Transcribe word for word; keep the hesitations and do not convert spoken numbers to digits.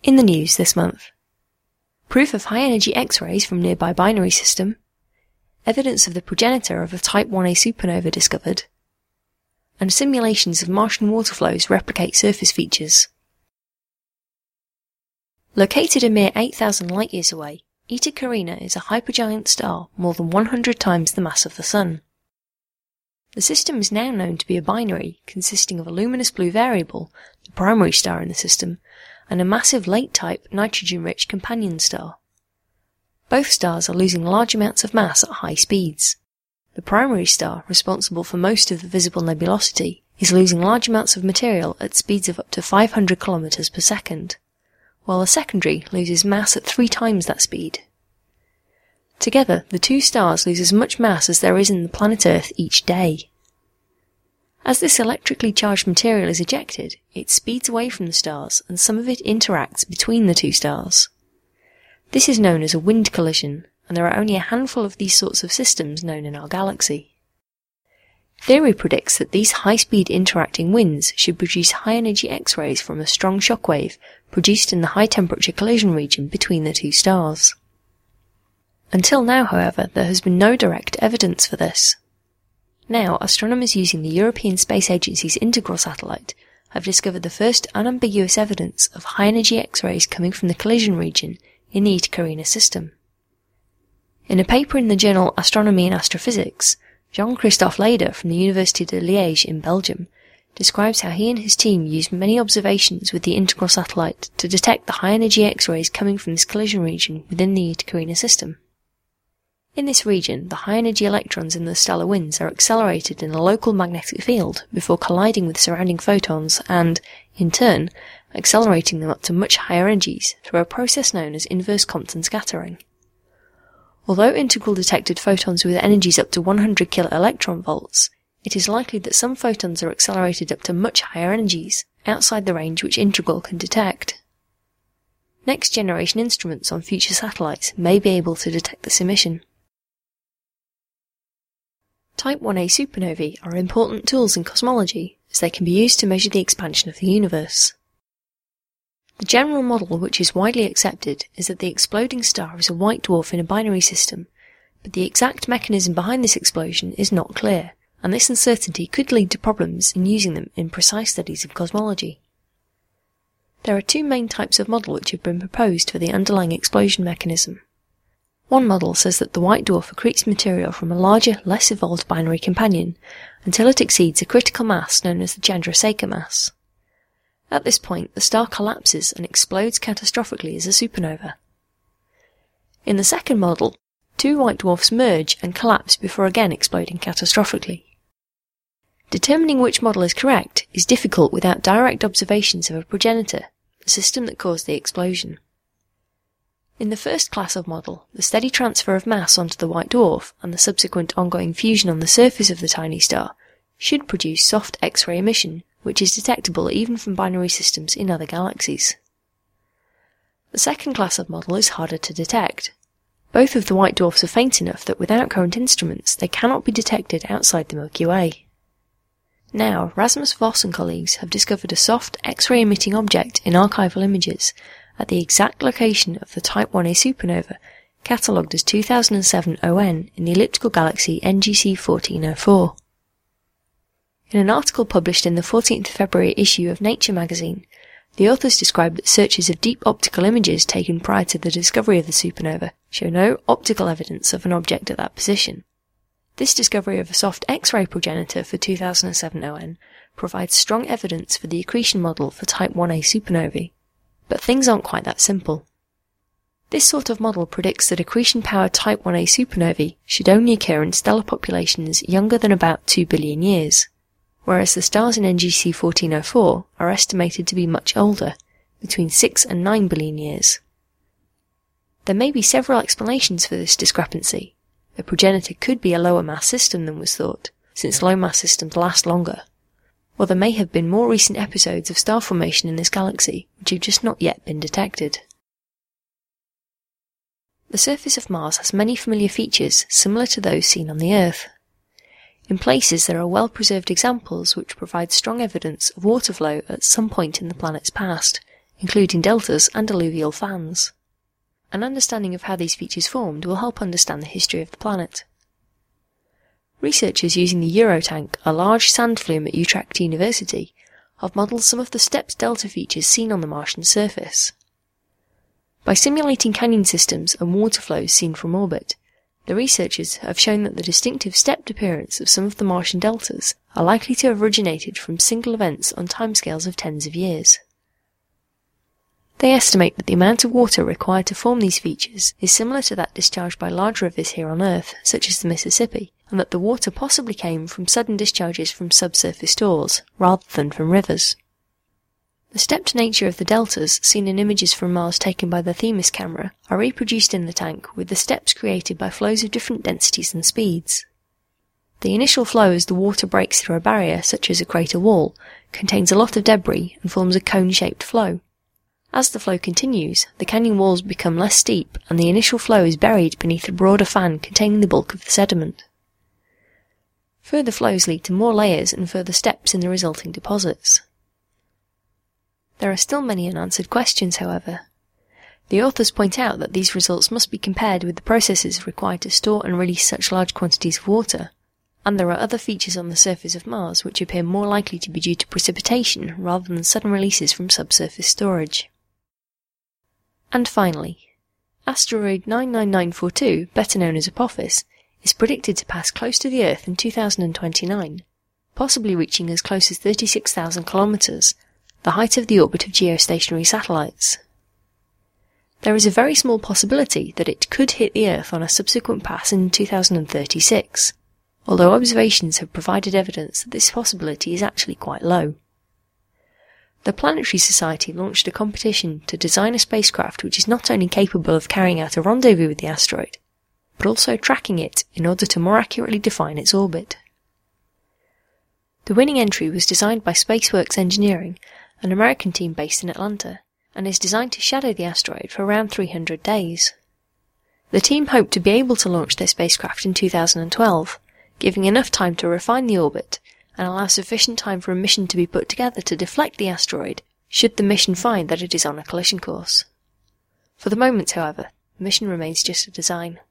In the news this month: proof of high-energy X-rays from nearby binary system, evidence of the progenitor of a Type one A supernova discovered, and simulations of Martian water flows replicate surface features. Located a mere eight thousand light-years away, Eta Carina is a hypergiant star more than one hundred times the mass of the Sun. The system is now known to be a binary consisting of a luminous blue variable, the primary star in the system, and a massive late-type nitrogen-rich companion star. Both stars are losing large amounts of mass at high speeds. The primary star, responsible for most of the visible nebulosity, is losing large amounts of material at speeds of up to five hundred kilometers per second, while the secondary loses mass at three times that speed. Together, the two stars lose as much mass as there is in the planet Earth each day. As this electrically charged material is ejected, it speeds away from the stars and some of it interacts between the two stars. This is known as a wind collision, and there are only a handful of these sorts of systems known in our galaxy. Theory predicts that these high-speed interacting winds should produce high-energy X-rays from a strong shockwave produced in the high-temperature collision region between the two stars. Until now, however, there has been no direct evidence for this. Now, astronomers using the European Space Agency's Integral satellite have discovered the first unambiguous evidence of high-energy X-rays coming from the collision region in the Eta Carina system. In a paper in the journal Astronomy and Astrophysics, Jean-Christophe Leder from the Université de Liège in Belgium describes how he and his team used many observations with the Integral satellite to detect the high-energy X-rays coming from this collision region within the Eta Carina system. In this region, the high-energy electrons in the stellar winds are accelerated in a local magnetic field before colliding with surrounding photons and, in turn, accelerating them up to much higher energies through a process known as inverse Compton scattering. Although Integral detected photons with energies up to one hundred kiloelectron volts, it is likely that some photons are accelerated up to much higher energies, outside the range which Integral can detect. Next-generation instruments on future satellites may be able to detect this emission. Type one A supernovae are important tools in cosmology, as they can be used to measure the expansion of the universe. The general model which is widely accepted is that the exploding star is a white dwarf in a binary system, but the exact mechanism behind this explosion is not clear, and this uncertainty could lead to problems in using them in precise studies of cosmology. There are two main types of model which have been proposed for the underlying explosion mechanism. One model says that the white dwarf accretes material from a larger, less evolved binary companion until it exceeds a critical mass known as the Chandrasekhar mass. At this point, the star collapses and explodes catastrophically as a supernova. In the second model, two white dwarfs merge and collapse before again exploding catastrophically. Determining which model is correct is difficult without direct observations of a progenitor, the system that caused the explosion. In the first class of model, the steady transfer of mass onto the white dwarf and the subsequent ongoing fusion on the surface of the tiny star should produce soft X-ray emission, which is detectable even from binary systems in other galaxies. The second class of model is harder to detect. Both of the white dwarfs are faint enough that without current instruments they cannot be detected outside the Milky Way. Now, Rasmus Voss and colleagues have discovered a soft X-ray emitting object in archival images at the exact location of the Type one A supernova, catalogued as two thousand seven O N in the elliptical galaxy N G C fourteen oh four. In an article published in the fourteenth of February issue of Nature magazine, the authors describe that searches of deep optical images taken prior to the discovery of the supernova show no optical evidence of an object at that position. This discovery of a soft X-ray progenitor for two thousand seven O N provides strong evidence for the accretion model for Type one A supernovae. But things aren't quite that simple. This sort of model predicts that accretion-powered Type one A supernovae should only occur in stellar populations younger than about two billion years, whereas the stars in N G C fourteen oh four are estimated to be much older, between six and nine billion years. There may be several explanations for this discrepancy. The progenitor could be a lower mass system than was thought, since low mass systems last longer. Or there may have been more recent episodes of star formation in this galaxy which have just not yet been detected. The surface of Mars has many familiar features similar to those seen on the Earth. In places there are well-preserved examples which provide strong evidence of water flow at some point in the planet's past, including deltas and alluvial fans. An understanding of how these features formed will help understand the history of the planet. Researchers using the Eurotank, a large sand flume at Utrecht University, have modelled some of the stepped delta features seen on the Martian surface. By simulating canyon systems and water flows seen from orbit, the researchers have shown that the distinctive stepped appearance of some of the Martian deltas are likely to have originated from single events on timescales of tens of years. They estimate that the amount of water required to form these features is similar to that discharged by large rivers here on Earth, such as the Mississippi, and that the water possibly came from sudden discharges from subsurface stores, rather than from rivers. The stepped nature of the deltas, seen in images from Mars taken by the Themis camera, are reproduced in the tank with the steps created by flows of different densities and speeds. The initial flow as the water breaks through a barrier, such as a crater wall, contains a lot of debris and forms a cone-shaped flow. As the flow continues, the canyon walls become less steep and the initial flow is buried beneath a broader fan containing the bulk of the sediment. Further flows lead to more layers and further steps in the resulting deposits. There are still many unanswered questions, however. The authors point out that these results must be compared with the processes required to store and release such large quantities of water, and there are other features on the surface of Mars which appear more likely to be due to precipitation rather than sudden releases from subsurface storage. And finally, asteroid nine nine nine four two, better known as Apophis, is predicted to pass close to the Earth in two thousand twenty-nine, possibly reaching as close as thirty-six thousand kilometres, the height of the orbit of geostationary satellites. There is a very small possibility that it could hit the Earth on a subsequent pass in two thousand thirty-six, although observations have provided evidence that this possibility is actually quite low. The Planetary Society launched a competition to design a spacecraft which is not only capable of carrying out a rendezvous with the asteroid, but also tracking it in order to more accurately define its orbit. The winning entry was designed by SpaceWorks Engineering, an American team based in Atlanta, and is designed to shadow the asteroid for around three hundred days. The team hoped to be able to launch their spacecraft in two thousand twelve, giving enough time to refine the orbit and allow sufficient time for a mission to be put together to deflect the asteroid should the mission find that it is on a collision course. For the moment, however, the mission remains just a design.